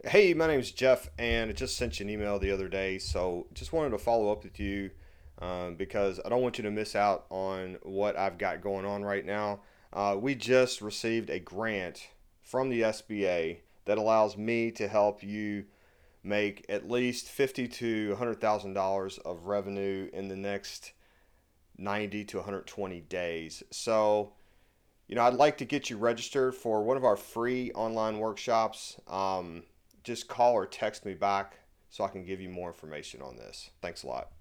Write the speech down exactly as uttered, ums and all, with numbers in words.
Hey, my name's Jeff, and I just sent you an email the other day, so just wanted to follow up with you um, because I don't want you to miss out on what I've got going on right now. Uh, we just received a grant from the S B A that allows me to help you make at least fifty to one hundred thousand dollars of revenue in the next ninety to one hundred twenty days. So you know, I'd like to get you registered for one of our free online workshops. Um, just call or text me back so I can give you more information on this. Thanks a lot.